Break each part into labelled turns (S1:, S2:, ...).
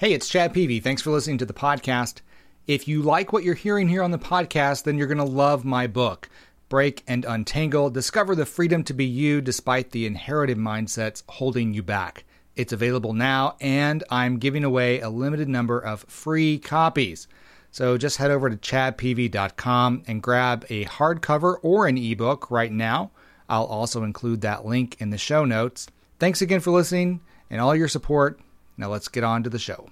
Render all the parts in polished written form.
S1: Hey, it's Chad Peavy. Thanks for listening to the podcast. If you like what you're hearing here on the podcast, then you're going to love my book, Break and Untangle, Discover the Freedom to Be You Despite the Inherited Mindsets Holding You Back. It's available now, and I'm giving away a limited number of free copies. So just head over to chadpeavy.com and grab a hardcover or an ebook right now. I'll also include that link in the show notes. Thanks again for listening and all your support. Now let's get on to the show.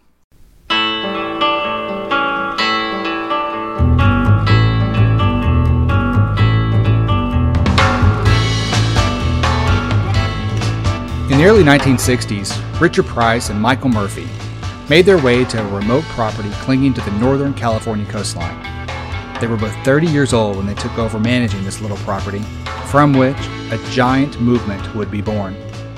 S1: In the early 1960s, Richard Price and Michael Murphy made their way to a remote property clinging to the Northern California coastline. They were both 30 years old when they took over managing this little property, from which a giant movement would be born.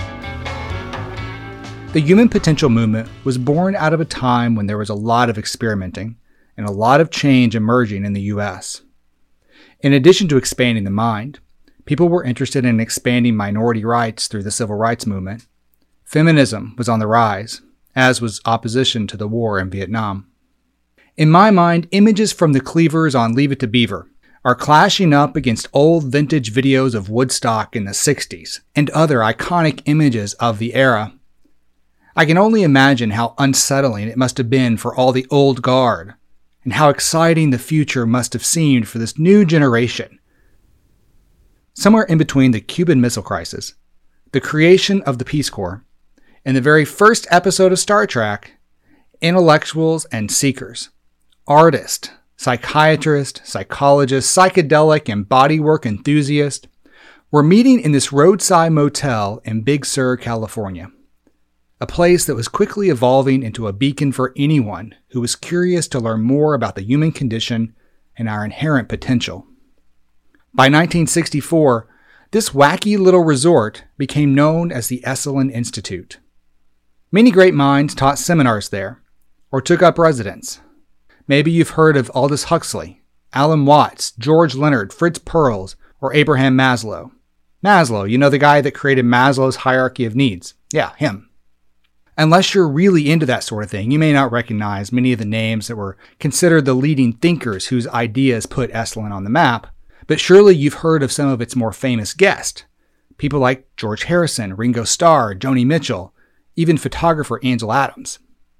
S1: The human potential movement was born out of a time when there was a lot of experimenting and a lot of change emerging in the U.S. In addition to expanding the mind, people were interested in expanding minority rights through the civil rights movement. Feminism was on the rise, as was opposition to the war in Vietnam. In my mind, images from the Cleavers on Leave It to Beaver are clashing up against old vintage videos of Woodstock in the 60s and other iconic images of the era. I can only imagine how unsettling it must have been for all the old guard, and how exciting the future must have seemed for this new generation. Somewhere in between the Cuban Missile Crisis, the creation of the Peace Corps, and the very first episode of Star Trek, intellectuals and seekers, artists, psychiatrists, psychologists, psychedelic and bodywork enthusiasts were meeting in this roadside motel in Big Sur, California. A place that was quickly evolving into a beacon for anyone who was curious to learn more about the human condition and our inherent potential. By 1964, this wacky little resort became known as the Esalen Institute. Many great minds taught seminars there, or took up residence. Maybe you've heard of Aldous Huxley, Alan Watts, George Leonard, Fritz Perls, or Abraham Maslow. Maslow, you know, the guy that created Maslow's hierarchy of needs. Yeah, him. Unless you're really into that sort of thing, you may not recognize many of the names that were considered the leading thinkers whose ideas put Esalen on the map, but surely you've heard of some of its more famous guests. People like George Harrison, Ringo Starr, Joni Mitchell, even photographer Ansel Adams.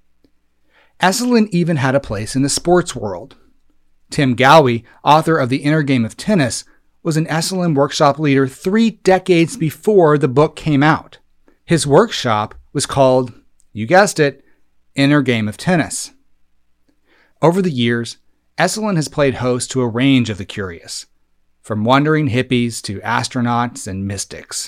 S1: Esalen even had a place in the sports world. Tim Galwey, author of The Inner Game of Tennis, was an Esalen workshop leader 3 decades before the book came out. His workshop was called, you guessed it, Inner Game of Tennis. Over the years, Esalen has played host to a range of the curious, from wandering hippies to astronauts and mystics.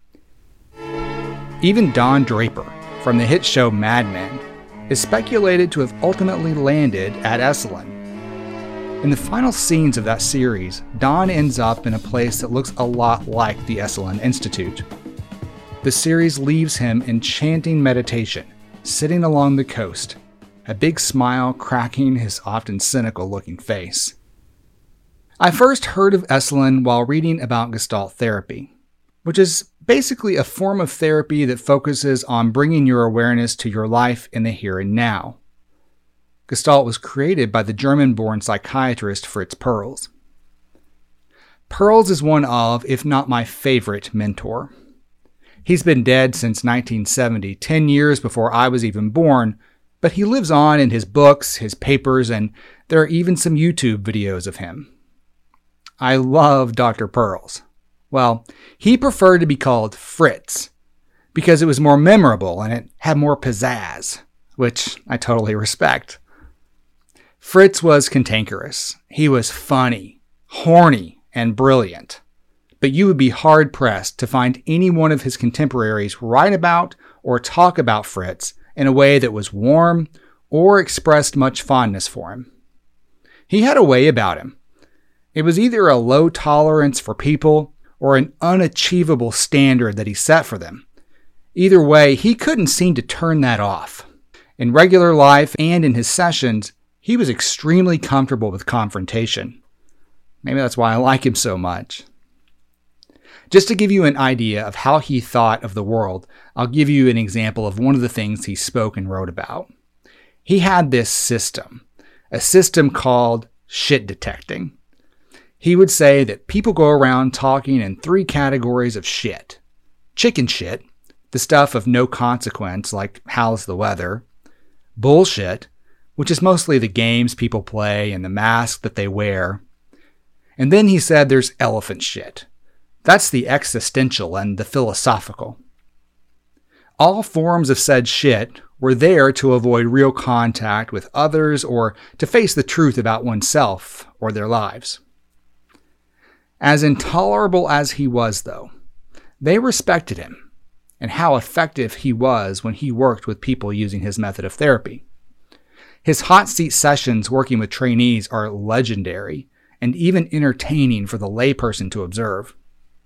S1: Even Don Draper, from the hit show Mad Men, is speculated to have ultimately landed at Esalen. In the final scenes of that series, Don ends up in a place that looks a lot like the Esalen Institute. The series leaves him in chanting meditation, sitting along the coast, a big smile cracking his often cynical-looking face. I first heard of Esalen while reading about Gestalt therapy, which is basically a form of therapy that focuses on bringing your awareness to your life in the here and now. Gestalt was created by the German-born psychiatrist Fritz Perls. Perls is one of, if not my favorite, mentor. He's been dead since 1970, 10 years before I was even born, but he lives on in his books, his papers, and there are even some YouTube videos of him. I love Dr. Perls. Well, he preferred to be called Fritz because it was more memorable and it had more pizzazz, which I totally respect. Fritz was cantankerous. He was funny, horny, and brilliant. But you would be hard-pressed to find any one of his contemporaries write about or talk about Fritz in a way that was warm or expressed much fondness for him. He had a way about him. It was either a low tolerance for people or an unachievable standard that he set for them. Either way, he couldn't seem to turn that off. In regular life and in his sessions, he was extremely comfortable with confrontation. Maybe that's why I like him so much. Just to give you an idea of how he thought of the world, I'll give you an example of one of the things he spoke and wrote about. He had this system, a system called shit detecting. He would say that people go around talking in 3 categories of shit. Chicken shit, the stuff of no consequence like how's the weather. Bullshit, which is mostly the games people play and the mask that they wear. And then he said there's elephant shit. That's the existential and the philosophical. All forms of said shit were there to avoid real contact with others or to face the truth about oneself or their lives. As intolerable as he was, though, they respected him and how effective he was when he worked with people using his method of therapy. His hot seat sessions working with trainees are legendary and even entertaining for the layperson to observe.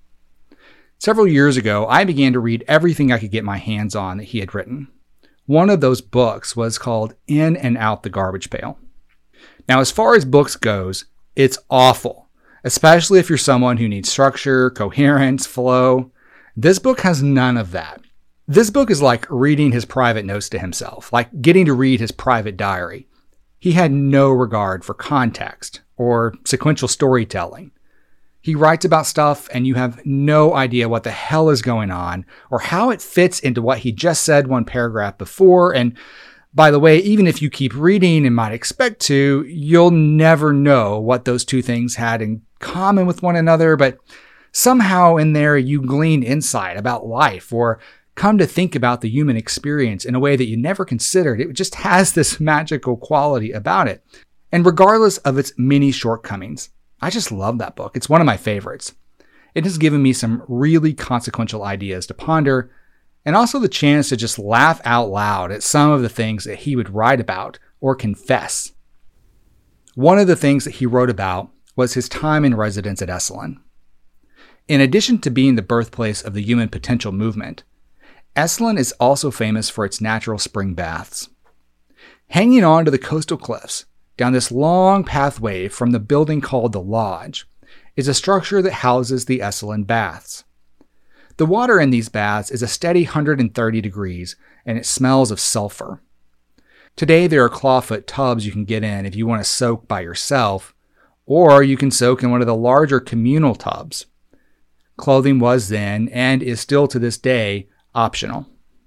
S1: Several years ago, I began to read everything I could get my hands on that he had written. One of those books was called In and Out the Garbage Pail. Now, as far as books goes, it's awful, especially if you're someone who needs structure, coherence, flow. This book has none of that. This book is like reading his private notes to himself, like getting to read his private diary. He had no regard for context or sequential storytelling. He writes about stuff and you have no idea what the hell is going on or how it fits into what he just said one paragraph before. And by the way, even if you keep reading and might expect to, you'll never know what those two things had in common with one another, but somehow in there you glean insight about life or come to think about the human experience in a way that you never considered. It just has this magical quality about it. And regardless of its many shortcomings, I just love that book. It's one of my favorites. It has given me some really consequential ideas to ponder, and also the chance to just laugh out loud at some of the things that he would write about or confess. One of the things that he wrote about was his time in residence at Esalen. In addition to being the birthplace of the human potential movement, Esalen is also famous for its natural spring baths. Hanging on to the coastal cliffs, down this long pathway from the building called the Lodge, is a structure that houses the Esalen baths. The water in these baths is a steady 130 degrees, and it smells of sulfur. Today there are clawfoot tubs you can get in if you want to soak by yourself, or you can soak in one of the larger communal tubs. Clothing was then, and is still to this day, optional.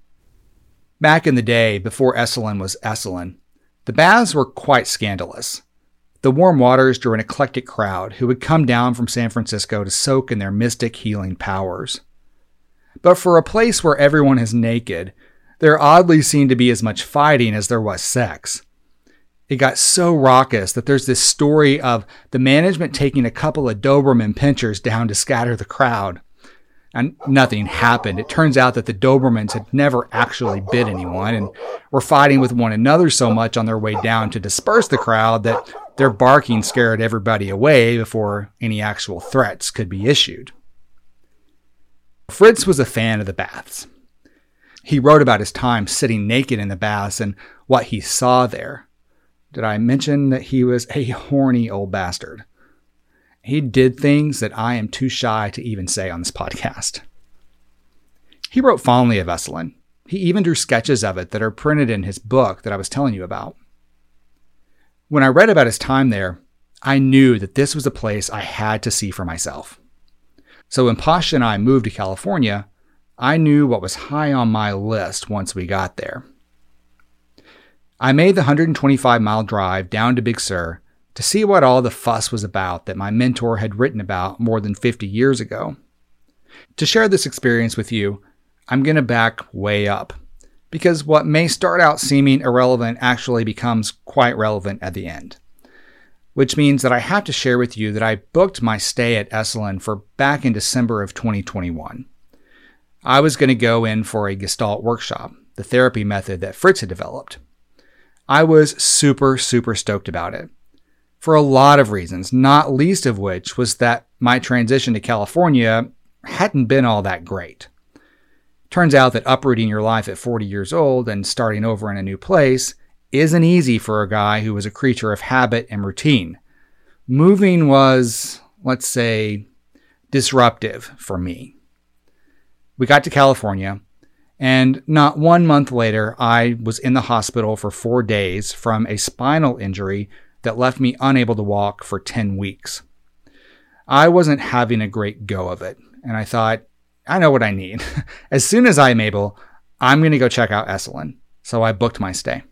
S1: Back in the day, before Esalen was Esalen, the baths were quite scandalous. The warm waters drew an eclectic crowd who would come down from San Francisco to soak in their mystic healing powers. But for a place where everyone is naked, there oddly seemed to be as much fighting as there was sex. It got so raucous that there's this story of the management taking a couple of Doberman pinschers down to scatter the crowd. And nothing happened. It turns out that the Dobermans had never actually bit anyone and were fighting with one another so much on their way down to disperse the crowd that their barking scared everybody away before any actual threats could be issued. Fritz was a fan of the baths. He wrote about his time sitting naked in the baths and what he saw there. Did I mention that he was a horny old bastard? He did things that I am too shy to even say on this podcast. He wrote fondly of Esalen. He even drew sketches of it that are printed in his book that I was telling you about. When I read about his time there, I knew that this was a place I had to see for myself. So when Pasha and I moved to California, I knew what was high on my list once we got there. I made the 125-mile drive down to Big Sur to see what all the fuss was about that my mentor had written about more than 50 years ago. To share this experience with you, I'm going to back way up, because what may start out seeming irrelevant actually becomes quite relevant at the end. Which means that I have to share with you that I booked my stay at Esalen for back in December of 2021. I was going to go in for a Gestalt workshop, the therapy method that Fritz had developed. I was super stoked about it. For a lot of reasons, not least of which was that my transition to California hadn't been all that great. Turns out that uprooting your life at 40 years old and starting over in a new place isn't easy for a guy who was a creature of habit and routine. Moving was, let's say, disruptive for me. We got to California, And not 1 month later, I was in the hospital for 4 days from a spinal injury that left me unable to walk for 10 weeks. I wasn't having a great go of it, and I thought, I know what I need. As soon as I'm able, I'm going to go check out Esalen. So I booked my stay.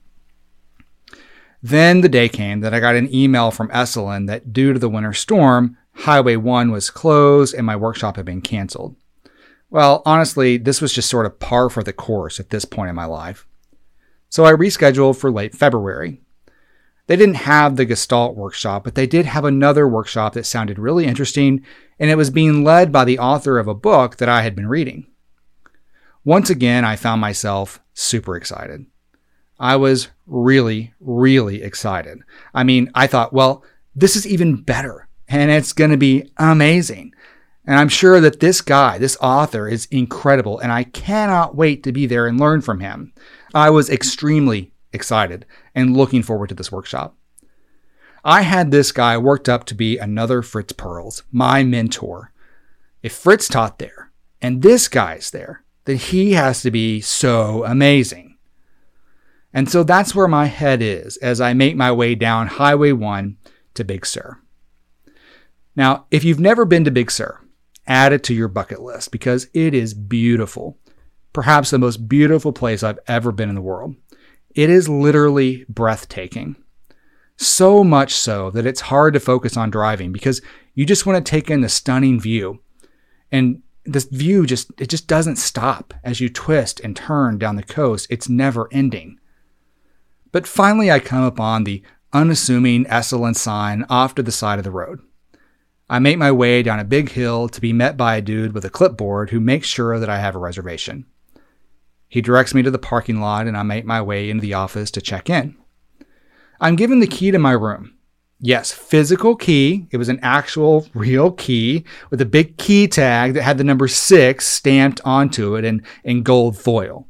S1: Then the day came that I got an email from Esalen that due to the winter storm, Highway 1 was closed and my workshop had been canceled. Well, honestly, this was just sort of par for the course at this point in my life. So I rescheduled for late February. They didn't have the Gestalt workshop, but they did have another workshop that sounded really interesting, and it was being led by the author of a book that I had been reading. Once again, I found myself super excited. I was really, really excited. I mean, I thought, well, this is even better, and it's going to be amazing. And I'm sure that this guy, this author, is incredible, and I cannot wait to be there and learn from him. I was extremely excited and looking forward to this workshop. I had this guy worked up to be another Fritz Perls, my mentor. If Fritz taught there, and this guy's there, then he has to be so amazing. And so that's where my head is as I make my way down Highway 1 to Big Sur. Now, if you've never been to Big Sur, add it to your bucket list because it is beautiful. Perhaps the most beautiful place I've ever been in the world. It is literally breathtaking. So much so that it's hard to focus on driving because you just want to take in the stunning view. And this view just doesn't stop as you twist and turn down the coast. It's never ending. But finally I come upon the unassuming Esalen sign off to the side of the road. I make my way down a big hill to be met by a dude with a clipboard who makes sure that I have a reservation. He directs me to the parking lot and I make my way into the office to check in. I'm given the key to my room. Yes, physical key. It was an actual real key with a big key tag that had the number 6 stamped onto it in gold foil.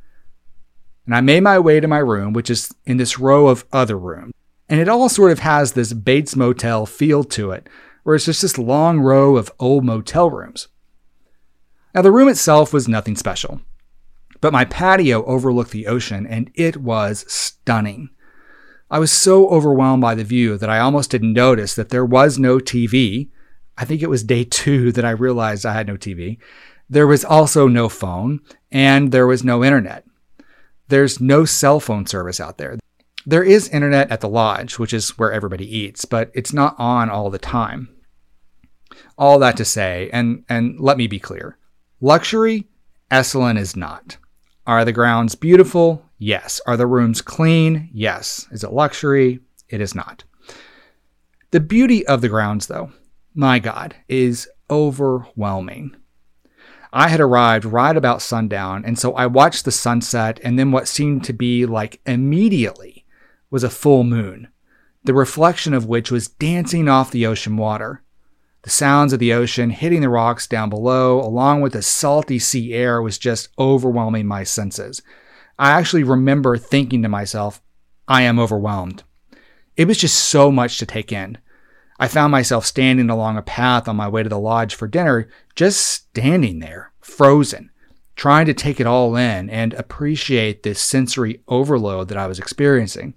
S1: And I made my way to my room, which is in this row of other rooms. And it all sort of has this Bates Motel feel to it, where it's just this long row of old motel rooms. Now, the room itself was nothing special, but my patio overlooked the ocean, and it was stunning. I was so overwhelmed by the view that I almost didn't notice that there was no TV. I think it was day 2 that I realized I had no TV. There was also no phone, and there was no internet. There's no cell phone service out there. There is internet at the lodge, which is where everybody eats, but it's not on all the time. All that to say, and let me be clear, luxury, Esalen is not. Are the grounds beautiful? Yes. Are the rooms clean? Yes. Is it luxury? It is not. The beauty of the grounds, though, my God, is overwhelming. I had arrived right about sundown, and so I watched the sunset, and then what seemed to be like immediately was a full moon, the reflection of which was dancing off the ocean water. The sounds of the ocean hitting the rocks down below, along with the salty sea air, was just overwhelming my senses. I actually remember thinking to myself, I am overwhelmed. It was just so much to take in. I found myself standing along a path on my way to the lodge for dinner, just standing there, frozen, trying to take it all in and appreciate this sensory overload that I was experiencing.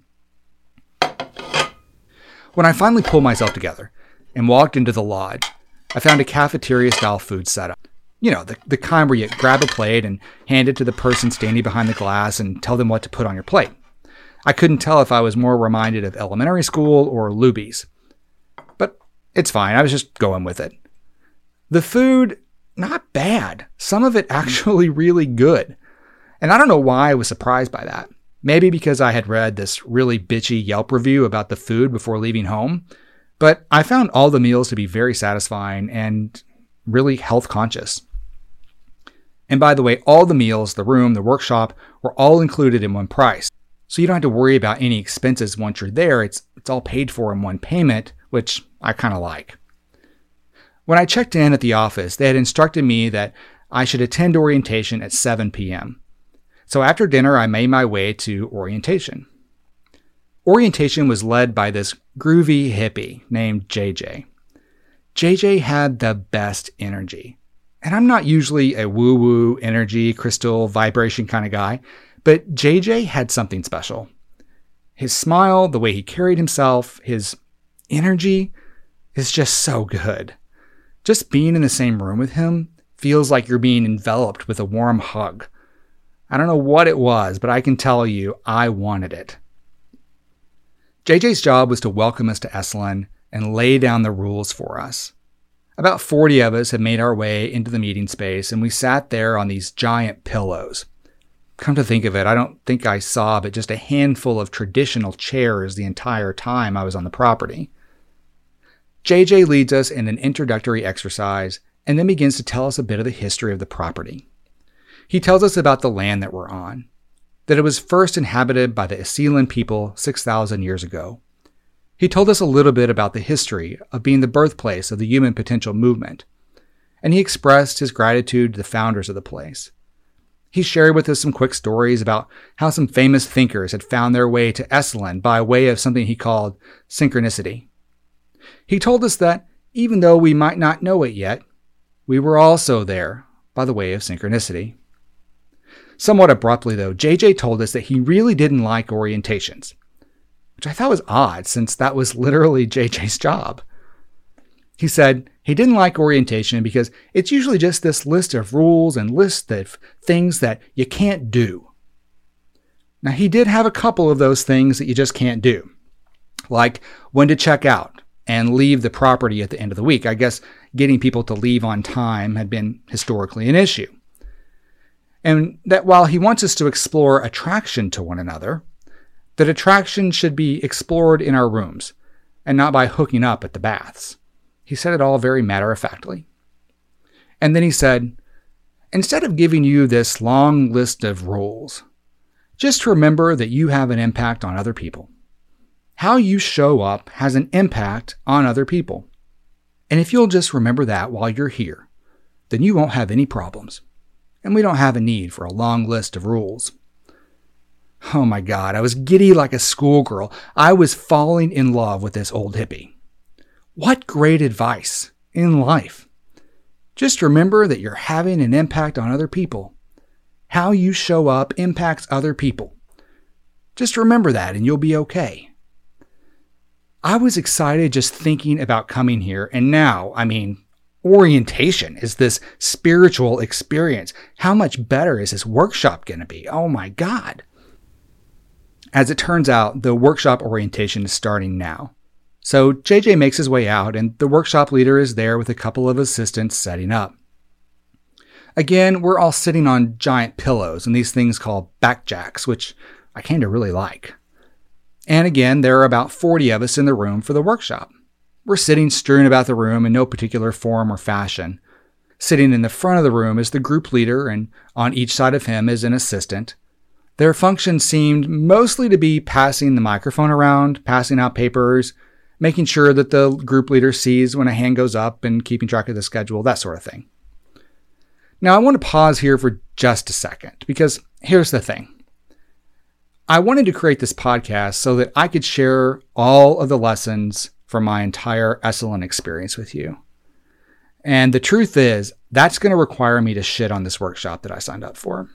S1: When I finally pulled myself together and walked into the lodge, I found a cafeteria-style food setup. You know, the kind where you grab a plate and hand it to the person standing behind the glass and tell them what to put on your plate. I couldn't tell if I was more reminded of elementary school or Luby's. But it's fine, I was just going with it. The food, not bad. Some of it actually really good. And I don't know why I was surprised by that. Maybe because I had read this really bitchy Yelp review about the food before leaving home. But I found all the meals to be very satisfying and really health conscious. And by the way, all the meals, the room, the workshop were all included in one price. So you don't have to worry about any expenses once you're there. It's all paid for in one payment, which I kind of like. When I checked in at the office, they had instructed me that I should attend orientation at 7 p.m. So after dinner, I made my way to orientation. Orientation was led by this groovy hippie named JJ. JJ had the best energy. And I'm not usually a woo-woo, energy, crystal, vibration kind of guy, but JJ had something special. His smile, the way he carried himself, his energy is just so good. Just being in the same room with him feels like you're being enveloped with a warm hug. I don't know what it was, but I can tell you I wanted it. JJ's job was to welcome us to Esalen and lay down the rules for us. About 40 of us had made our way into the meeting space, and we sat there on these giant pillows. Come to think of it, I don't think I saw but just a handful of traditional chairs the entire time I was on the property. JJ leads us in an introductory exercise and then begins to tell us a bit of the history of the property. He tells us about the land that we're on, that it was first inhabited by the Esalen people 6,000 years ago. He told us a little bit about the history of being the birthplace of the human potential movement, and he expressed his gratitude to the founders of the place. He shared with us some quick stories about how some famous thinkers had found their way to Esalen by way of something he called synchronicity. He told us that, even though we might not know it yet, we were also there by the way of synchronicity. Somewhat abruptly, though, JJ told us that he really didn't like orientations, which I thought was odd since that was literally JJ's job. He said he didn't like orientation because it's usually just this list of rules and list of things that you can't do. Now, he did have a couple of those things that you just can't do, like when to check out and leave the property at the end of the week. I guess getting people to leave on time had been historically an issue. And that while he wants us to explore attraction to one another, that attraction should be explored in our rooms and not by hooking up at the baths. He said it all very matter-of-factly. And then he said, instead of giving you this long list of rules, just remember that you have an impact on other people. How you show up has an impact on other people. And if you'll just remember that while you're here, then you won't have any problems. And we don't have a need for a long list of rules. Oh my God, I was giddy like a schoolgirl. I was falling in love with this old hippie. What great advice in life. Just remember that you're having an impact on other people. How you show up impacts other people. Just remember that and you'll be okay. I was excited just thinking about coming here, and now, orientation is this spiritual experience. How much better is this workshop going to be? Oh my God. As it turns out, the workshop orientation is starting now. So JJ makes his way out, and the workshop leader is there with a couple of assistants setting up. Again, we're all sitting on giant pillows and these things called backjacks, which I kind of really like. And again, there are about 40 of us in the room for the workshop. We're sitting strewn about the room in no particular form or fashion. Sitting in the front of the room is the group leader, and on each side of him is an assistant. Their function seemed mostly to be passing the microphone around, passing out papers, making sure that the group leader sees when a hand goes up and keeping track of the schedule, that sort of thing. Now, I want to pause here for just a second, because here's the thing. I wanted to create this podcast so that I could share all of the lessons from my entire Esalen experience with you. And the truth is, that's going to require me to shit on this workshop that I signed up for.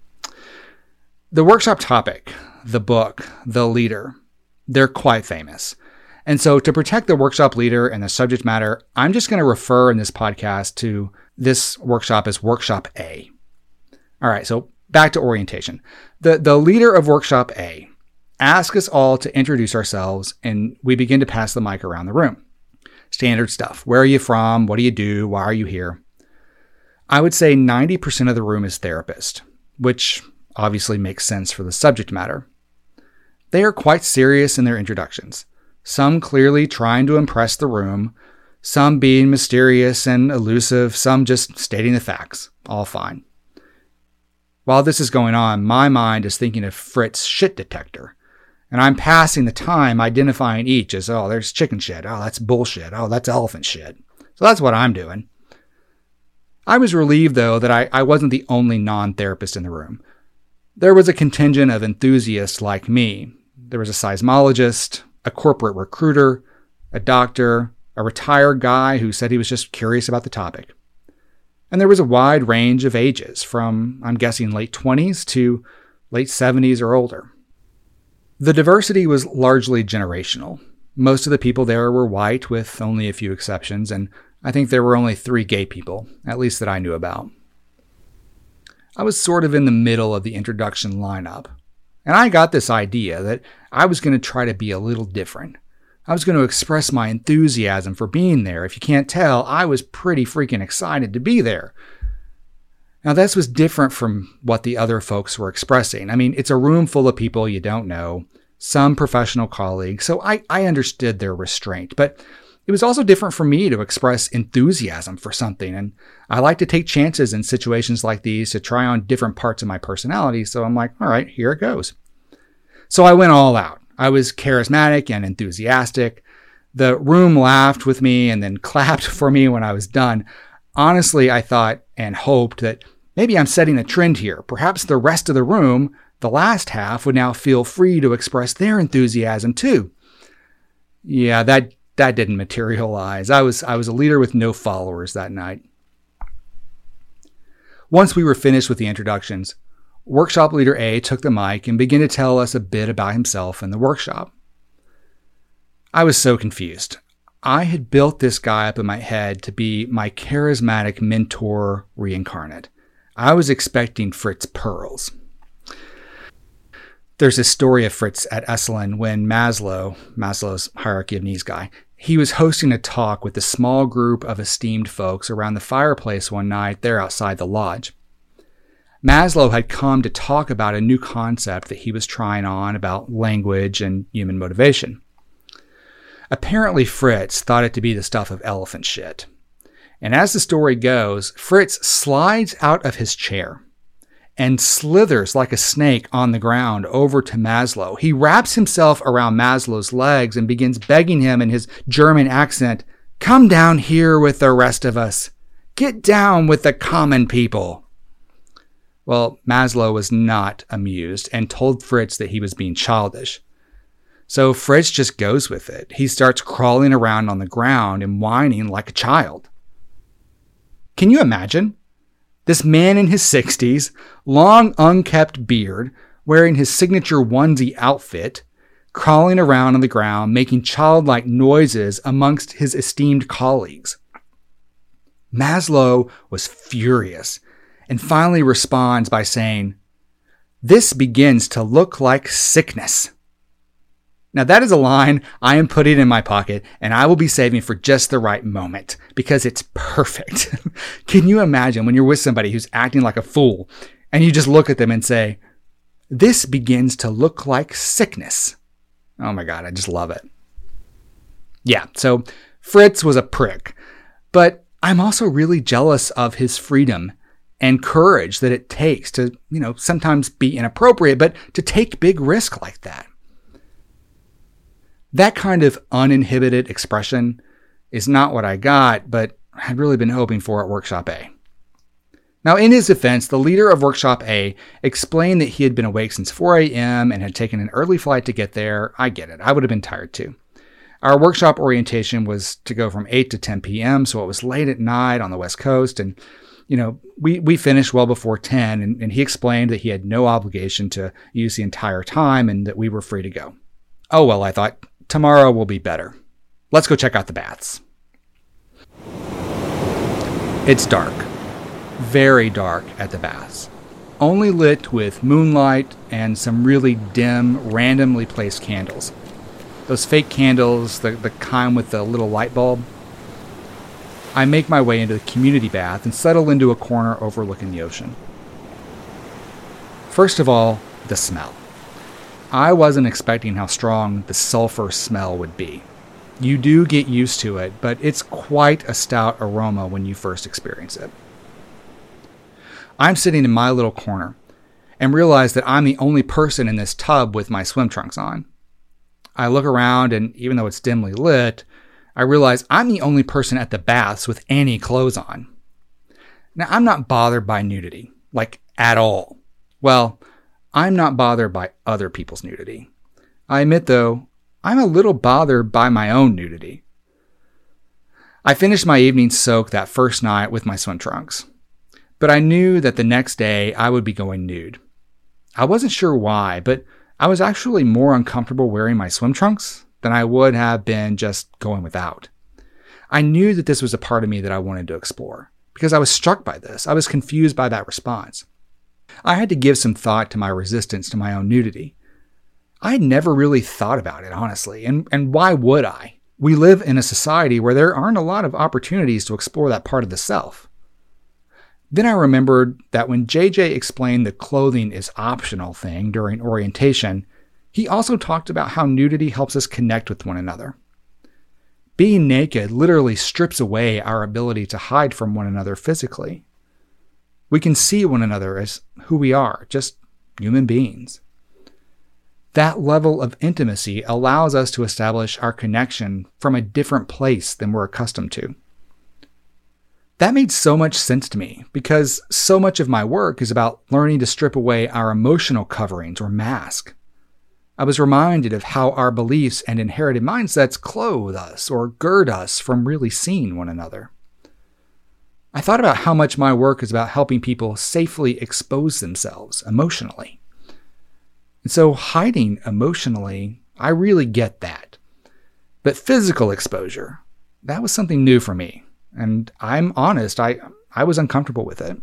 S1: The workshop topic, the book, the leader, they're quite famous. And so to protect the workshop leader and the subject matter, I'm just going to refer in this podcast to this workshop as Workshop A. All right, so back to orientation. The leader of Workshop A asks us all to introduce ourselves, and we begin to pass the mic around the room. Standard stuff. Where are you from? What do you do? Why are you here? I would say 90% of the room is therapist, which obviously makes sense for the subject matter. They are quite serious in their introductions, some clearly trying to impress the room, some being mysterious and elusive, some just stating the facts. All fine. While this is going on, my mind is thinking of Fritz's shit detector, and I'm passing the time identifying each as, oh, there's chicken shit. Oh, that's bullshit. Oh, that's elephant shit. So that's what I'm doing. I was relieved, though, that I wasn't the only non-therapist in the room. There was a contingent of enthusiasts like me. There was a seismologist, a corporate recruiter, a doctor, a retired guy who said he was just curious about the topic. And there was a wide range of ages, from, I'm guessing, late 20s to late 70s or older. The diversity was largely generational. Most of the people there were white, with only a few exceptions, and I think there were only 3 gay people, at least that I knew about. I was sort of in the middle of the introduction lineup, and I got this idea that I was going to try to be a little different. I was going to express my enthusiasm for being there. If you can't tell, I was pretty freaking excited to be there. Now, this was different from what the other folks were expressing. I mean, it's a room full of people you don't know, some professional colleagues, so I understood their restraint. But it was also different for me to express enthusiasm for something, and I like to take chances in situations like these to try on different parts of my personality, so I'm like, all right, here it goes. So I went all out. I was charismatic and enthusiastic. The room laughed with me and then clapped for me when I was done. Honestly, I thought and hoped that maybe I'm setting a trend here. Perhaps the rest of the room, the last half, would now feel free to express their enthusiasm too. Yeah, that didn't materialize. I was a leader with no followers that night. Once we were finished with the introductions, Workshop Leader A took the mic and began to tell us a bit about himself and the workshop. I was so confused. I had built this guy up in my head to be my charismatic mentor reincarnate. I was expecting Fritz Perls. There's this story of Fritz at Esalen when Maslow's hierarchy of needs guy, he was hosting a talk with a small group of esteemed folks around the fireplace one night there outside the lodge. Maslow had come to talk about a new concept that he was trying on about language and human motivation. Apparently, Fritz thought it to be the stuff of elephant shit. And as the story goes, Fritz slides out of his chair and slithers like a snake on the ground over to Maslow. He wraps himself around Maslow's legs and begins begging him in his German accent, "Come down here with the rest of us. Get down with the common people." Well, Maslow was not amused and told Fritz that he was being childish. So Fritz just goes with it. He starts crawling around on the ground and whining like a child. Can you imagine? This man in his 60s, long unkept beard, wearing his signature onesie outfit, crawling around on the ground, making childlike noises amongst his esteemed colleagues. Maslow was furious and finally responds by saying, "This begins to look like sickness." Now that is a line I am putting in my pocket and I will be saving for just the right moment because it's perfect. Can you imagine when you're with somebody who's acting like a fool and you just look at them and say, "This begins to look like sickness"? Oh my God, I just love it. Yeah, so Fritz was a prick, but I'm also really jealous of his freedom and courage that it takes to, sometimes be inappropriate, but to take big risk like that. That kind of uninhibited expression is not what I got, but I'd really been hoping for at Workshop A. Now, in his defense, the leader of Workshop A explained that he had been awake since 4 a.m. and had taken an early flight to get there. I get it. I would have been tired too. Our workshop orientation was to go from 8 to 10 p.m., so it was late at night on the West Coast, and we finished well before 10, and he explained that he had no obligation to use the entire time and that we were free to go. Oh, well, I thought, tomorrow will be better. Let's go check out the baths. It's dark. Very dark at the baths. Only lit with moonlight and some really dim, randomly placed candles. Those fake candles, the kind with the little light bulb. I make my way into the community bath and settle into a corner overlooking the ocean. First of all, the smell. I wasn't expecting how strong the sulfur smell would be. You do get used to it, but it's quite a stout aroma when you first experience it. I'm sitting in my little corner and realize that I'm the only person in this tub with my swim trunks on. I look around, and even though it's dimly lit, I realize I'm the only person at the baths with any clothes on. Now, I'm not bothered by nudity, like at all. Well, I'm not bothered by other people's nudity. I admit, though, I'm a little bothered by my own nudity. I finished my evening soak that first night with my swim trunks. But I knew that the next day I would be going nude. I wasn't sure why, but I was actually more uncomfortable wearing my swim trunks than I would have been just going without. I knew that this was a part of me that I wanted to explore because I was struck by this. I was confused by that response. I had to give some thought to my resistance to my own nudity. I had never really thought about it, honestly, and why would I? We live in a society where there aren't a lot of opportunities to explore that part of the self. Then I remembered that when JJ explained the clothing is optional thing during orientation, he also talked about how nudity helps us connect with one another. Being naked literally strips away our ability to hide from one another physically. We can see one another as who we are, just human beings. That level of intimacy allows us to establish our connection from a different place than we're accustomed to. That made so much sense to me because so much of my work is about learning to strip away our emotional coverings or mask. I was reminded of how our beliefs and inherited mindsets clothe us or gird us from really seeing one another. I thought about how much my work is about helping people safely expose themselves emotionally. And so hiding emotionally, I really get that. But physical exposure, that was something new for me. And I'm honest, I was uncomfortable with it.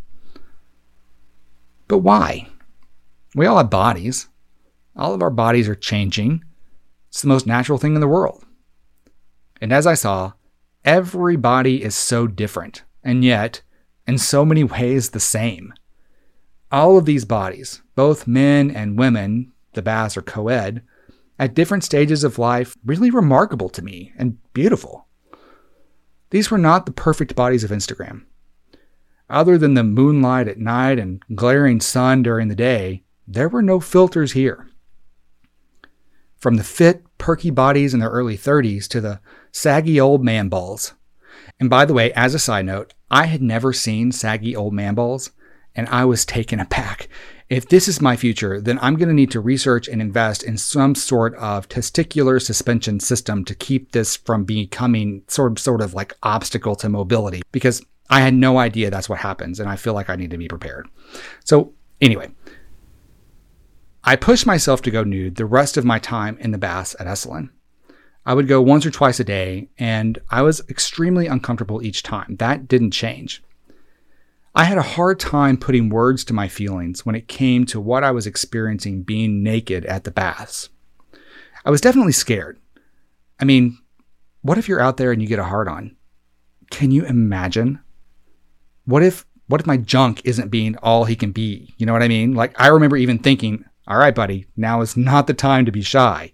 S1: But why? We all have bodies. All of our bodies are changing. It's the most natural thing in the world. And as I saw, every body is so different, and yet, in so many ways, the same. All of these bodies, both men and women, the baths are co-ed, at different stages of life, really remarkable to me and beautiful. These were not the perfect bodies of Instagram. Other than the moonlight at night and glaring sun during the day, there were no filters here. From the fit, perky bodies in their early 30s to the saggy old man balls. And by the way, as a side note, I had never seen saggy old man balls, and I was taken aback. If this is my future, then I'm going to need to research and invest in some sort of testicular suspension system to keep this from becoming sort of like obstacle to mobility, because I had no idea that's what happens, and I feel like I need to be prepared. So anyway, I pushed myself to go nude the rest of my time in the baths at Esalen. I would go once or twice a day, and I was extremely uncomfortable each time. That didn't change. I had a hard time putting words to my feelings when it came to what I was experiencing being naked at the baths. I was definitely scared. I mean, what if you're out there and you get a hard-on? Can you imagine? What if my junk isn't being all he can be? You know what I mean? Like, I remember even thinking, all right, buddy, now is not the time to be shy.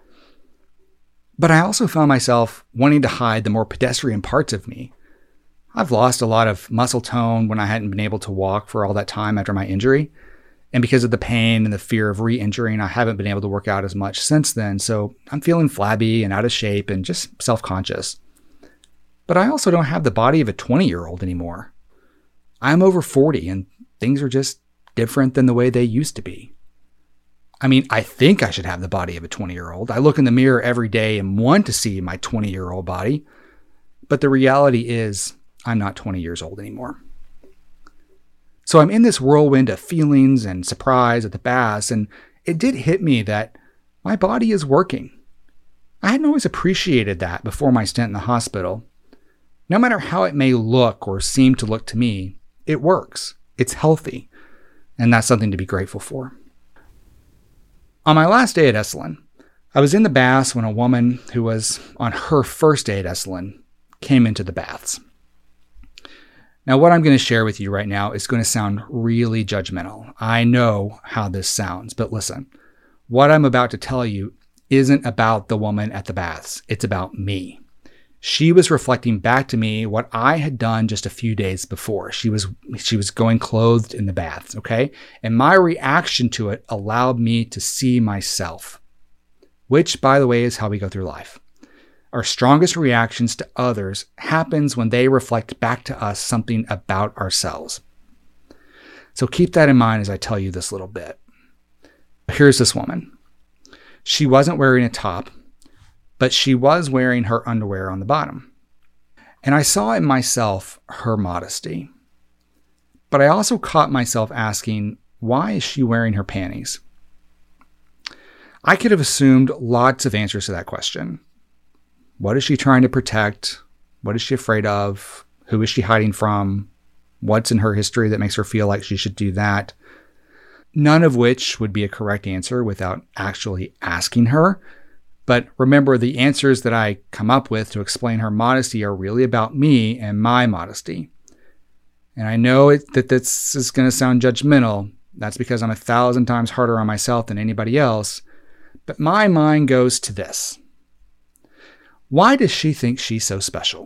S1: But I also found myself wanting to hide the more pedestrian parts of me. I've lost a lot of muscle tone when I hadn't been able to walk for all that time after my injury. And because of the pain and the fear of re-injuring, I haven't been able to work out as much since then. So I'm feeling flabby and out of shape and just self-conscious. But I also don't have the body of a 20-year-old anymore. I'm over 40 and things are just different than the way they used to be. I mean, I think I should have the body of a 20-year-old. I look in the mirror every day and want to see my 20-year-old body. But the reality is, I'm not 20 years old anymore. So I'm in this whirlwind of feelings and surprise at the baths, and it did hit me that my body is working. I hadn't always appreciated that before my stint in the hospital. No matter how it may look or seem to look to me, it works. It's healthy. And that's something to be grateful for. On my last day at Esalen, I was in the baths when a woman who was on her first day at Esalen came into the baths. Now, what I'm going to share with you right now is going to sound really judgmental. I know how this sounds, but listen, what I'm about to tell you isn't about the woman at the baths. It's about me. She was reflecting back to me what I had done just a few days before. She was going clothed in the baths, okay? And my reaction to it allowed me to see myself, which, by the way, is how we go through life. Our strongest reactions to others happens when they reflect back to us something about ourselves. So keep that in mind as I tell you this little bit. Here's this woman. She wasn't wearing a top, but she was wearing her underwear on the bottom. And I saw in myself her modesty. But I also caught myself asking, why is she wearing her panties? I could have assumed lots of answers to that question. What is she trying to protect? What is she afraid of? Who is she hiding from? What's in her history that makes her feel like she should do that? None of which would be a correct answer without actually asking her. But remember, the answers that I come up with to explain her modesty are really about me and my modesty. And I know that this is going to sound judgmental. That's because I'm 1,000 times harder on myself than anybody else. But my mind goes to this. Why does she think she's so special?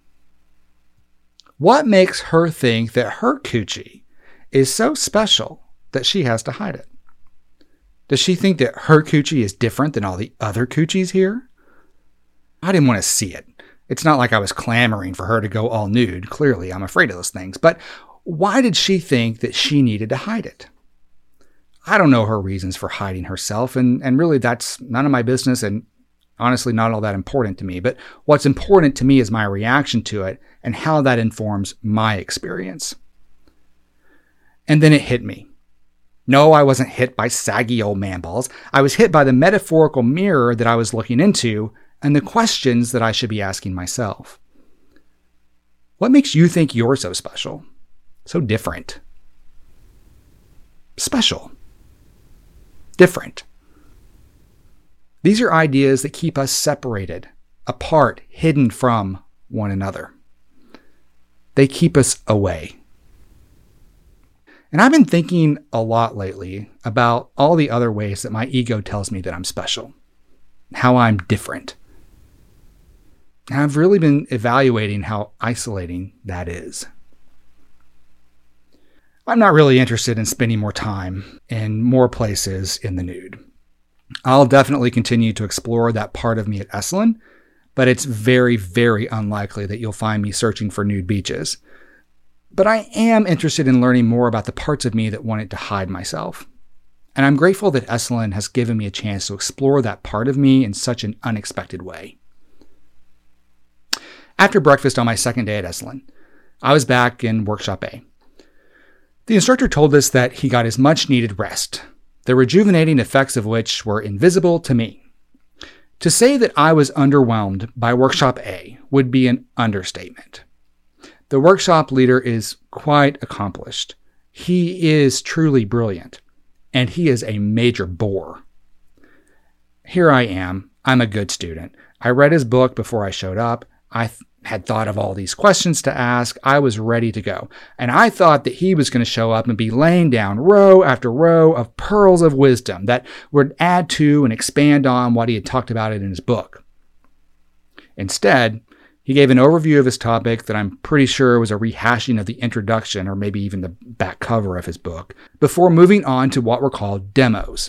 S1: What makes her think that her coochie is so special that she has to hide it? Does she think that her coochie is different than all the other coochies here? I didn't want to see it. It's not like I was clamoring for her to go all nude. Clearly, I'm afraid of those things. But why did she think that she needed to hide it? I don't know her reasons for hiding herself, and really that's none of my business and honestly not all that important to me. But what's important to me is my reaction to it and how that informs my experience. And then it hit me. No, I wasn't hit by saggy old man balls. I was hit by the metaphorical mirror that I was looking into and the questions that I should be asking myself. What makes you think you're so special? So different? Special. Different. These are ideas that keep us separated, apart, hidden from one another. They keep us away. And I've been thinking a lot lately about all the other ways that my ego tells me that I'm special, how I'm different. And I've really been evaluating how isolating that is. I'm not really interested in spending more time in more places in the nude. I'll definitely continue to explore that part of me at Esalen, but it's very, very unlikely that you'll find me searching for nude beaches. But I am interested in learning more about the parts of me that wanted to hide myself. And I'm grateful that Esalen has given me a chance to explore that part of me in such an unexpected way. After breakfast on my second day at Esalen, I was back in Workshop A. The instructor told us that he got his much needed rest, the rejuvenating effects of which were invisible to me. To say that I was underwhelmed by Workshop A would be an understatement. The workshop leader is quite accomplished. He is truly brilliant, and he is a major bore. Here I am. I'm a good student. I read his book before I showed up. I had thought of all these questions to ask. I was ready to go. And I thought that he was going to show up and be laying down row after row of pearls of wisdom that would add to and expand on what he had talked about in his book. Instead, he gave an overview of his topic that I'm pretty sure was a rehashing of the introduction or maybe even the back cover of his book, before moving on to what were called demos.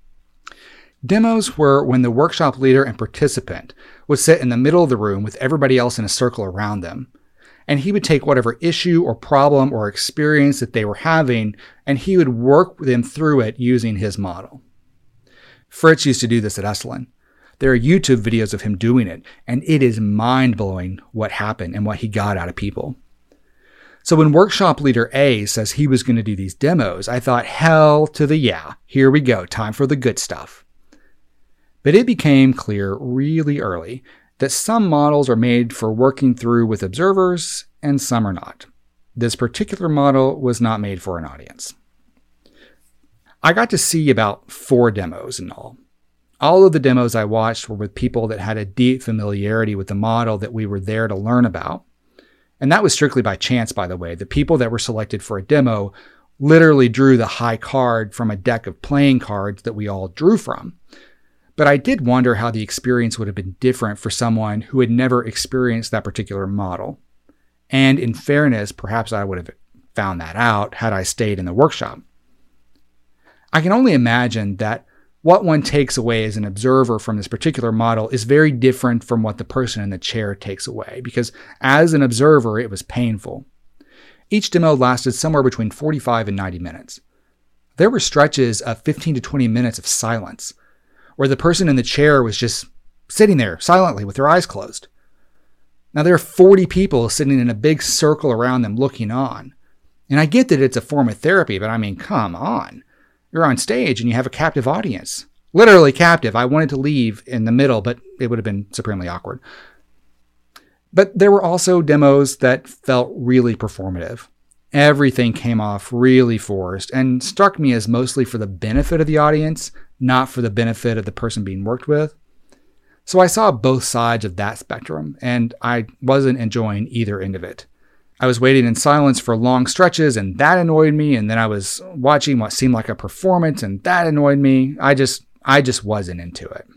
S1: Demos were when the workshop leader and participant would sit in the middle of the room with everybody else in a circle around them, and he would take whatever issue or problem or experience that they were having, and he would work them through it using his model. Fritz used to do this at Esalen. There are YouTube videos of him doing it, and it is mind-blowing what happened and what he got out of people. So when workshop leader A says he was going to do these demos, I thought, hell to the yeah, here we go, time for the good stuff. But it became clear really early that some models are made for working through with observers and some are not. This particular model was not made for an audience. I got to see about 4 demos in all. All of the demos I watched were with people that had a deep familiarity with the model that we were there to learn about. And that was strictly by chance, by the way. The people that were selected for a demo literally drew the high card from a deck of playing cards that we all drew from. But I did wonder how the experience would have been different for someone who had never experienced that particular model. And in fairness, perhaps I would have found that out had I stayed in the workshop. I can only imagine that what one takes away as an observer from this particular model is very different from what the person in the chair takes away, because as an observer, it was painful. Each demo lasted somewhere between 45 and 90 minutes. There were stretches of 15 to 20 minutes of silence, where the person in the chair was just sitting there silently with their eyes closed. Now there are 40 people sitting in a big circle around them looking on. And I get that it's a form of therapy, but I mean, come on. You're on stage and you have a captive audience. Literally captive. I wanted to leave in the middle, but it would have been supremely awkward. But there were also demos that felt really performative. Everything came off really forced and struck me as mostly for the benefit of the audience, not for the benefit of the person being worked with. So I saw both sides of that spectrum, and I wasn't enjoying either end of it. I was waiting in silence for long stretches, and that annoyed me, and then I was watching what seemed like a performance, and that annoyed me. I just wasn't into it.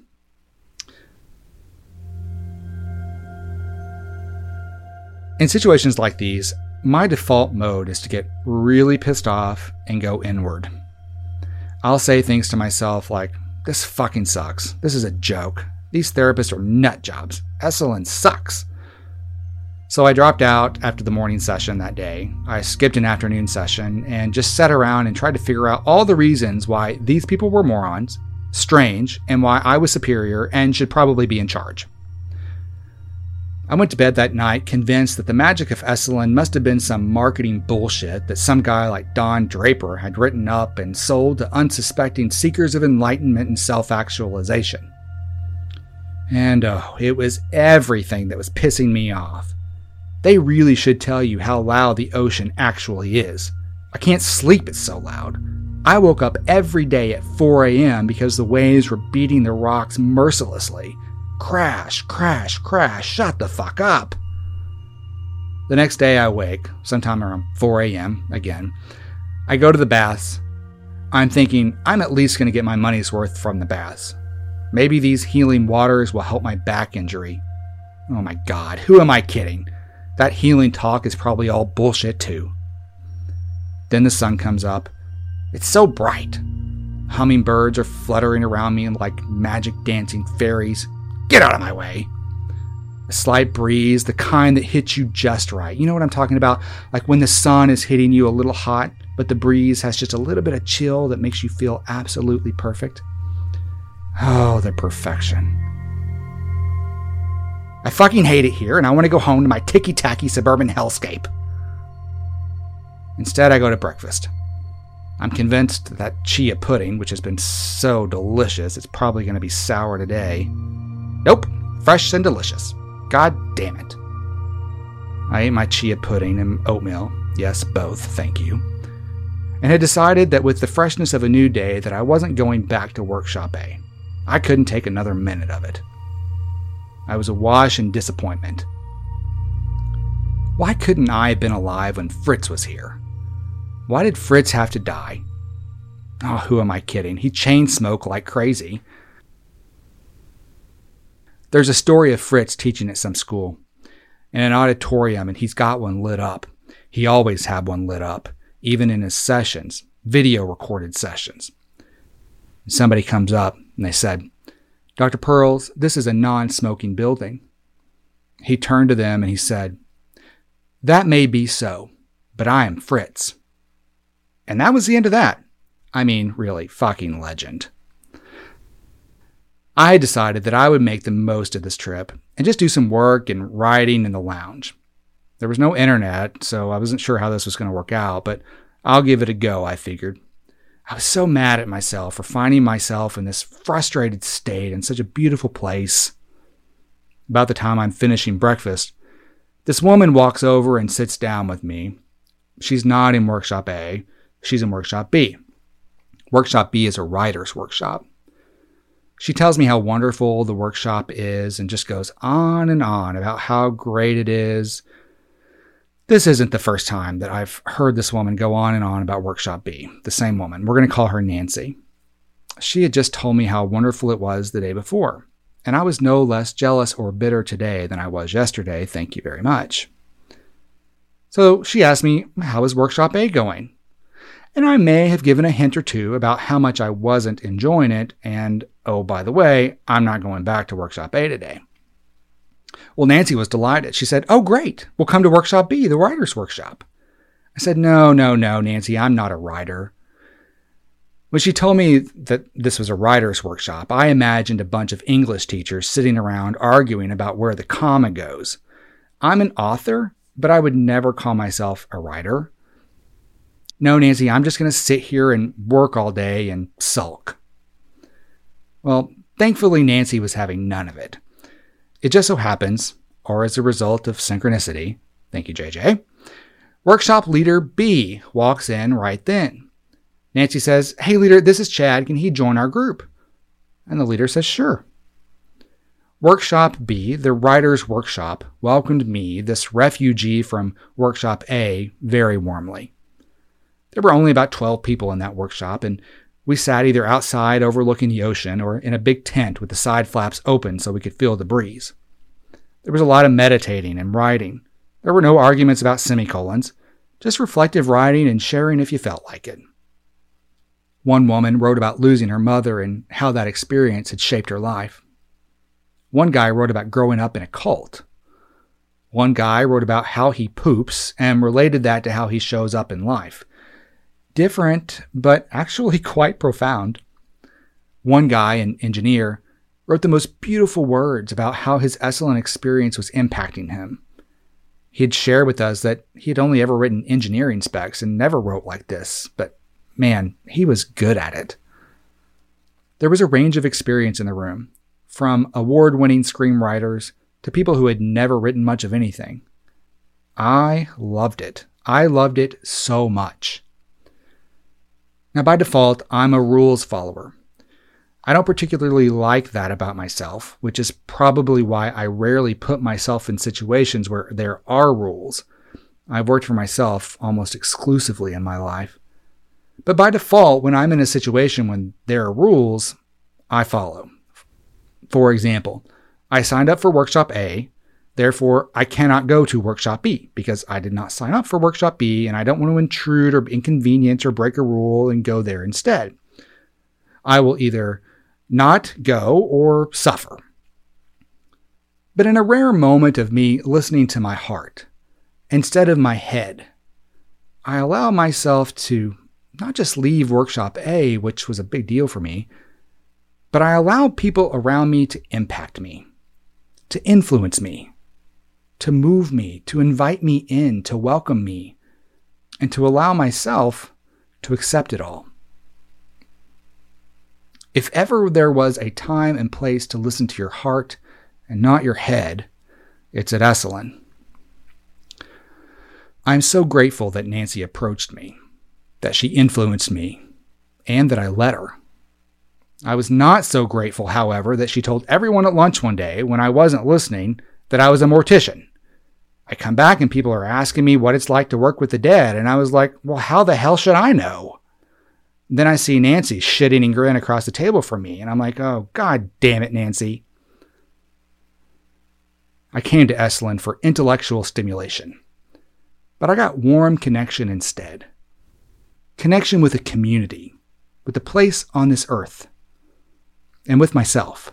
S1: In situations like these, my default mode is to get really pissed off and go inward. I'll say things to myself like, this fucking sucks. This is a joke. These therapists are nut jobs. Esalen sucks. So I dropped out after the morning session that day. I skipped an afternoon session and just sat around and tried to figure out all the reasons why these people were morons, strange, and why I was superior and should probably be in charge. I went to bed that night convinced that the magic of Esalen must have been some marketing bullshit that some guy like Don Draper had written up and sold to unsuspecting seekers of enlightenment and self-actualization. And it was everything that was pissing me off. They really should tell you how loud the ocean actually is. I can't sleep, it's so loud. I woke up every day at 4 a.m. because the waves were beating the rocks mercilessly. Crash, crash, crash, shut the fuck up. The next day I wake, sometime around 4 a.m. again. I go to the baths. I'm thinking I'm at least going to get my money's worth from the baths. Maybe these healing waters will help my back injury. Oh my God, who am I kidding? That healing talk is probably all bullshit too. Then the sun comes up. It's so bright. Hummingbirds are fluttering around me like magic dancing fairies. Get out of my way. A slight breeze, the kind that hits you just right. You know what I'm talking about? Like when the sun is hitting you a little hot, but the breeze has just a little bit of chill that makes you feel absolutely perfect. Oh, the perfection. I fucking hate it here, and I want to go home to my ticky-tacky suburban hellscape. Instead, I go to breakfast. I'm convinced that chia pudding, which has been so delicious, it's probably going to be sour today. Nope, fresh and delicious. God damn it. I ate my chia pudding and oatmeal. Yes, both, thank you. And had decided that with the freshness of a new day that I wasn't going back to Workshop A. I couldn't take another minute of it. I was awash in disappointment. Why couldn't I have been alive when Fritz was here? Why did Fritz have to die? Oh, who am I kidding? He chain smoked like crazy. There's a story of Fritz teaching at some school in an auditorium, and he's got one lit up. He always had one lit up, even in his sessions, video recorded sessions. Somebody comes up and they said, Dr. Pearls, this is a non-smoking building. He turned to them and he said, that may be so, but I am Fritz. And that was the end of that. I mean, really, fucking legend. I had decided that I would make the most of this trip and just do some work and writing in the lounge. There was no internet, so I wasn't sure how this was going to work out, but I'll give it a go, I figured. I was so mad at myself for finding myself in this frustrated state in such a beautiful place. About the time I'm finishing breakfast, this woman walks over and sits down with me. She's not in Workshop A, she's in Workshop B. Workshop B is a writer's workshop. She tells me how wonderful the workshop is and just goes on and on about how great it is. This isn't the first time that I've heard this woman go on and on about Workshop B, the same woman. We're going to call her Nancy. She had just told me how wonderful it was the day before, and I was no less jealous or bitter today than I was yesterday, thank you very much. So she asked me, how is Workshop A going? And I may have given a hint or two about how much I wasn't enjoying it, and, oh, by the way, I'm not going back to Workshop A today. Well, Nancy was delighted. She said, oh, great. We'll come to Workshop B, the writer's workshop. I said, no, Nancy, I'm not a writer. When she told me that this was a writer's workshop, I imagined a bunch of English teachers sitting around arguing about where the comma goes. I'm an author, but I would never call myself a writer. No, Nancy, I'm just going to sit here and work all day and sulk. Well, thankfully, Nancy was having none of it. It just so happens, or as a result of synchronicity, thank you, JJ, workshop leader B walks in right then. Nancy says, "Hey, leader, this is Chad. Can he join our group?" And the leader says, "Sure." Workshop B, the writer's workshop, welcomed me, this refugee from Workshop A, very warmly. There were only about 12 people in that workshop, and we sat either outside overlooking the ocean or in a big tent with the side flaps open so we could feel the breeze. There was a lot of meditating and writing. There were no arguments about semicolons, just reflective writing and sharing if you felt like it. One woman wrote about losing her mother and how that experience had shaped her life. One guy wrote about growing up in a cult. One guy wrote about how he poops and related that to how he shows up in life. Different, but actually quite profound. One guy, an engineer, wrote the most beautiful words about how his Esalen experience was impacting him. He had shared with us that he had only ever written engineering specs and never wrote like this, but man, he was good at it. There was a range of experience in the room, from award-winning screenwriters to people who had never written much of anything. I loved it. I loved it so much. Now, by default, I'm a rules follower. I don't particularly like that about myself, which is probably why I rarely put myself in situations where there are rules. I've worked for myself almost exclusively in my life. But by default, when I'm in a situation when there are rules, I follow. For example, I signed up for Workshop A, therefore I cannot go to Workshop B because I did not sign up for Workshop B and I don't want to intrude or inconvenience or break a rule and go there instead. I will either not go or suffer. But in a rare moment of me listening to my heart, instead of my head, I allow myself to not just leave Workshop A, which was a big deal for me, but I allow people around me to impact me, to influence me, to move me, to invite me in, to welcome me, and to allow myself to accept it all. If ever there was a time and place to listen to your heart and not your head, it's at Esalen. I'm so grateful that Nancy approached me, that she influenced me, and that I let her. I was not so grateful, however, that she told everyone at lunch one day when I wasn't listening that I was a mortician. I come back and people are asking me what it's like to work with the dead, and I was like, well, how the hell should I know? Then I see Nancy shitting and grin across the table from me, and I'm like, oh, God damn it, Nancy. I came to Esalen for intellectual stimulation, but I got warm connection instead. Connection with a community, with a place on this earth, and with myself.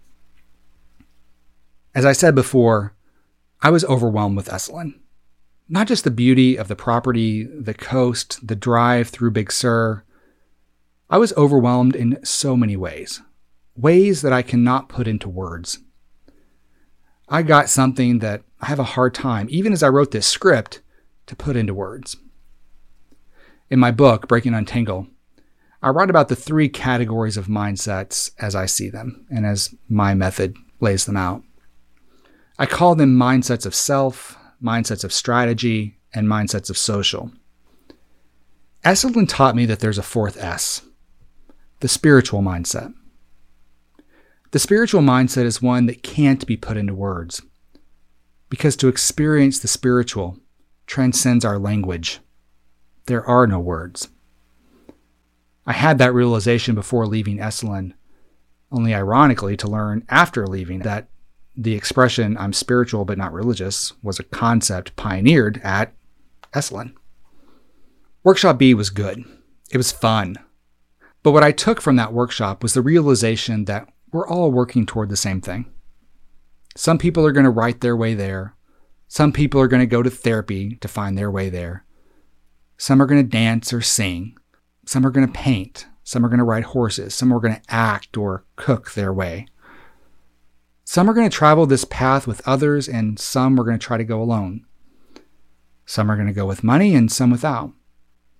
S1: As I said before, I was overwhelmed with Esalen. Not just the beauty of the property, the coast, the drive through Big Sur. I was overwhelmed in so many ways. Ways that I cannot put into words. I got something that I have a hard time, even as I wrote this script, to put into words. In my book, Breaking Untangle, I write about the 3 categories of mindsets as I see them and as my method lays them out. I call them mindsets of self, mindsets of strategy, and mindsets of social. Esalen taught me that there's a 4th S, the spiritual mindset. The spiritual mindset is one that can't be put into words, because to experience the spiritual transcends our language. There are no words. I had that realization before leaving Esalen, only ironically to learn after leaving that the expression "I'm spiritual but not religious" was a concept pioneered at Esalen. Workshop B was good. It was fun. But what I took from that workshop was the realization that we're all working toward the same thing. Some people are going to write their way there. Some people are going to go to therapy to find their way there. Some are going to dance or sing. Some are going to paint. Some are going to ride horses. Some are going to act or cook their way. Some are going to travel this path with others, and some are going to try to go alone. Some are going to go with money and some without.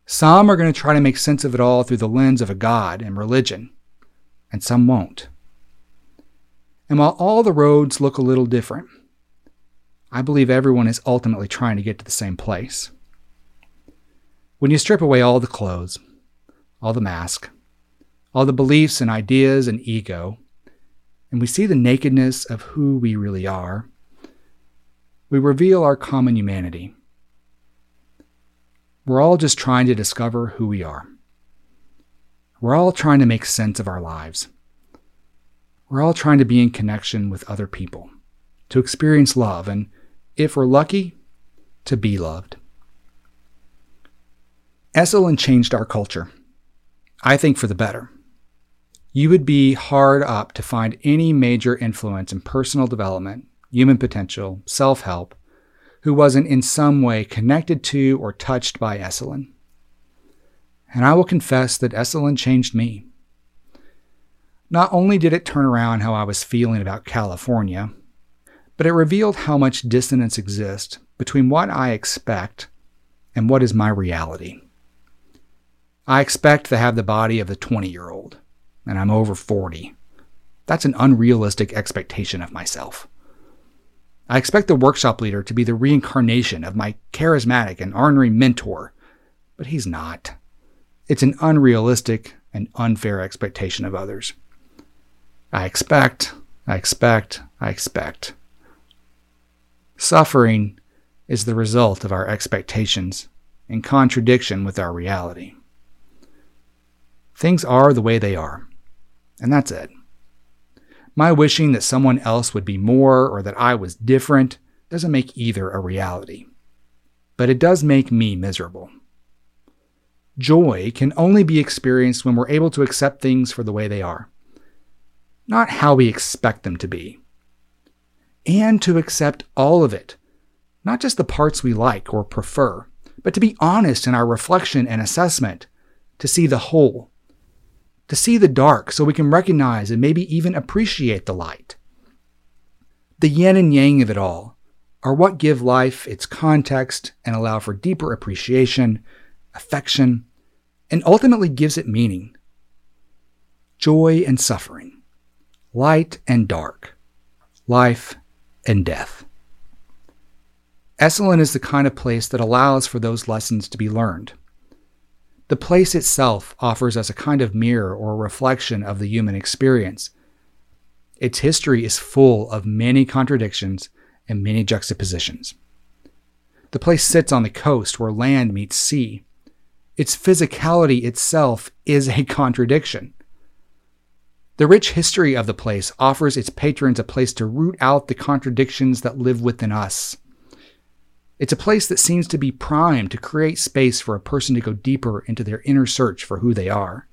S1: Some are going to try to make sense of it all through the lens of a god and religion, and some won't. And while all the roads look a little different, I believe everyone is ultimately trying to get to the same place. When you strip away all the clothes, all the mask, all the beliefs and ideas and ego, and we see the nakedness of who we really are, we reveal our common humanity. We're all just trying to discover who we are. We're all trying to make sense of our lives. We're all trying to be in connection with other people, to experience love, and if we're lucky, to be loved. Esalen changed our culture, I think for the better. You would be hard up to find any major influence in personal development, human potential, self-help, who wasn't in some way connected to or touched by Esalen. And I will confess that Esalen changed me. Not only did it turn around how I was feeling about California, but it revealed how much dissonance exists between what I expect and what is my reality. I expect to have the body of the 20-year-old, and I'm over 40. That's an unrealistic expectation of myself. I expect the workshop leader to be the reincarnation of my charismatic and ornery mentor, but he's not. It's an unrealistic and unfair expectation of others. I expect. Suffering is the result of our expectations in contradiction with our reality. Things are the way they are, and that's it. My wishing that someone else would be more or that I was different doesn't make either a reality, but it does make me miserable. Joy can only be experienced when we're able to accept things for the way they are, not how we expect them to be, and to accept all of it, not just the parts we like or prefer, but to be honest in our reflection and assessment, to see the whole, to see the dark so we can recognize and maybe even appreciate the light. The yin and yang of it all are what give life its context and allow for deeper appreciation, affection, and ultimately gives it meaning. Joy and suffering, light and dark, life and death. Esalen is the kind of place that allows for those lessons to be learned. The place itself offers us a kind of mirror or reflection of the human experience. Its history is full of many contradictions and many juxtapositions. The place sits on the coast where land meets sea. Its physicality itself is a contradiction. The rich history of the place offers its patrons a place to root out the contradictions that live within us. It's a place that seems to be primed to create space for a person to go deeper into their inner search for who they are.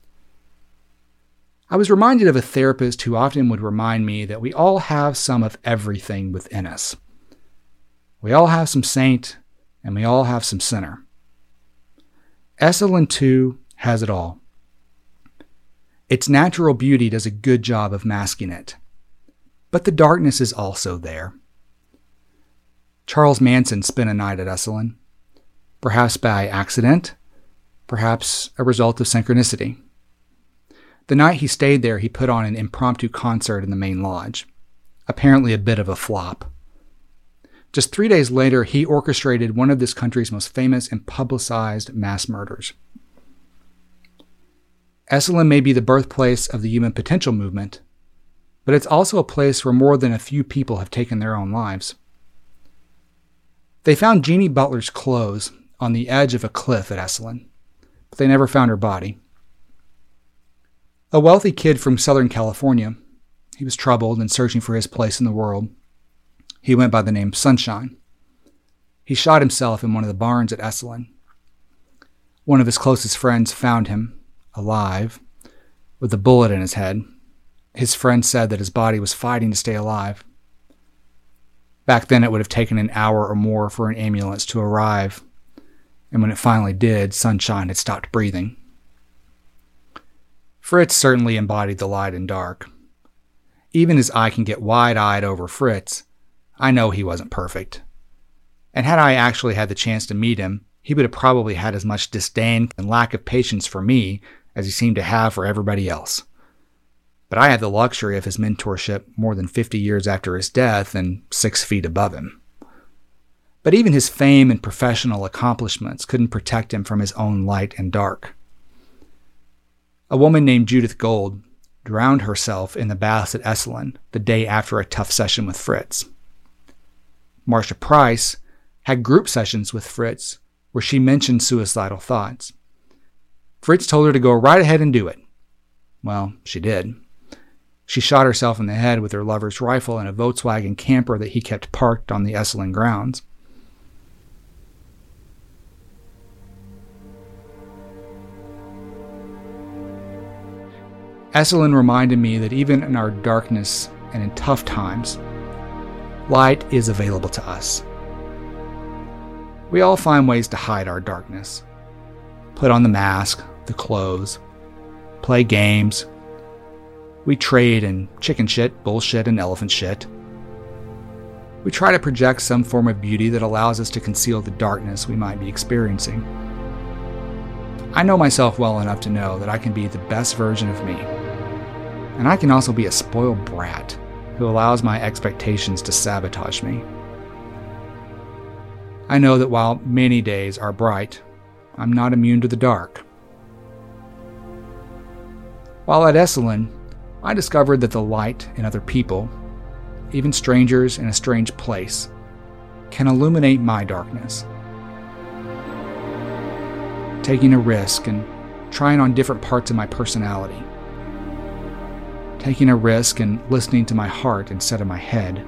S1: I was reminded of a therapist who often would remind me that we all have some of everything within us. We all have some saint, and we all have some sinner. Esalen, too, has it all. Its natural beauty does a good job of masking it, but the darkness is also there. Charles Manson spent a night at Esalen, perhaps by accident, perhaps a result of synchronicity. The night he stayed there, he put on an impromptu concert in the main lodge, apparently a bit of a flop. Just 3 days later, he orchestrated one of this country's most famous and publicized mass murders. Esalen may be the birthplace of the human potential movement, but it's also a place where more than a few people have taken their own lives. They found Jeannie Butler's clothes on the edge of a cliff at Esalen, but they never found her body. A wealthy kid from Southern California, he was troubled and searching for his place in the world. He went by the name Sunshine. He shot himself in one of the barns at Esalen. One of his closest friends found him, alive, with a bullet in his head. His friend said that his body was fighting to stay alive. Back then, it would have taken an hour or more for an ambulance to arrive, and when it finally did, Sunshine had stopped breathing. Fritz certainly embodied the light and dark. Even as I can get wide-eyed over Fritz, I know he wasn't perfect. And had I actually had the chance to meet him, he would have probably had as much disdain and lack of patience for me as he seemed to have for everybody else. But I had the luxury of his mentorship more than 50 years after his death and 6 feet above him. But even his fame and professional accomplishments couldn't protect him from his own light and dark. A woman named Judith Gold drowned herself in the baths at Esalen the day after a tough session with Fritz. Marcia Price had group sessions with Fritz where she mentioned suicidal thoughts. Fritz told her to go right ahead and do it. Well, she did. She shot herself in the head with her lover's rifle in a Volkswagen camper that he kept parked on the Esalen grounds. Esalen reminded me that even in our darkness and in tough times, light is available to us. We all find ways to hide our darkness. Put on the mask, the clothes, play games. We trade in chicken shit, bullshit, and elephant shit. We try to project some form of beauty that allows us to conceal the darkness we might be experiencing. I know myself well enough to know that I can be the best version of me. And I can also be a spoiled brat who allows my expectations to sabotage me. I know that while many days are bright, I'm not immune to the dark. While at Esalen, I discovered that the light in other people, even strangers in a strange place, can illuminate my darkness. Taking a risk and trying on different parts of my personality. Taking a risk and listening to my heart instead of my head.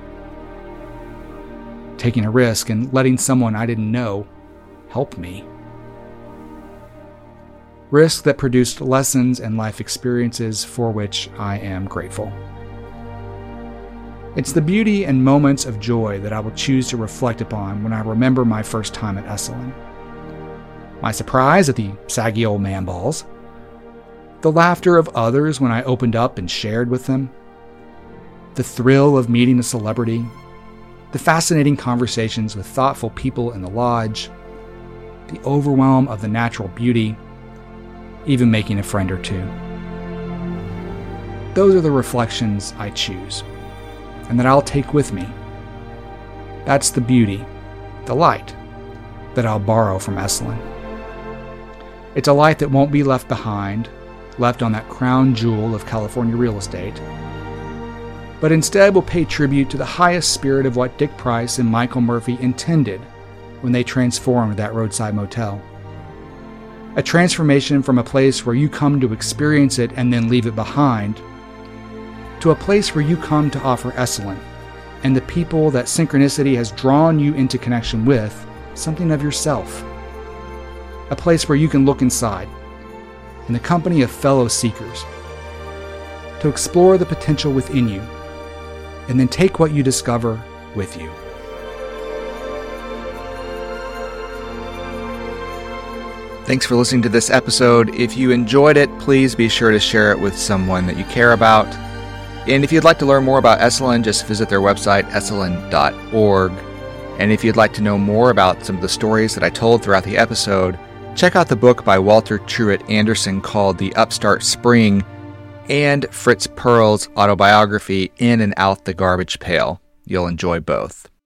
S1: Taking a risk and letting someone I didn't know help me. Risk that produced lessons and life experiences for which I am grateful. It's the beauty and moments of joy that I will choose to reflect upon when I remember my first time at Esalen. My surprise at the saggy old man balls. The laughter of others when I opened up and shared with them. The thrill of meeting a celebrity. The fascinating conversations with thoughtful people in the lodge. The overwhelm of the natural beauty. Even making a friend or two. Those are the reflections I choose, and that I'll take with me. That's the beauty, the light, that I'll borrow from Esalen. It's a light that won't be left behind, left on that crown jewel of California real estate, but instead will pay tribute to the highest spirit of what Dick Price and Michael Murphy intended when they transformed that roadside motel. A transformation from a place where you come to experience it and then leave it behind, to a place where you come to offer Esalen and the people that synchronicity has drawn you into connection with something of yourself. A place where you can look inside, in the company of fellow seekers, to explore the potential within you, and then take what you discover with you. Thanks for listening to this episode. If you enjoyed it, please be sure to share it with someone that you care about. And if you'd like to learn more about Esalen, just visit their website, esalen.org. And if you'd like to know more about some of the stories that I told throughout the episode, check out the book by Walter Truett Anderson called The Upstart Spring, and Fritz Perls' autobiography, In and Out the Garbage Pail. You'll enjoy both.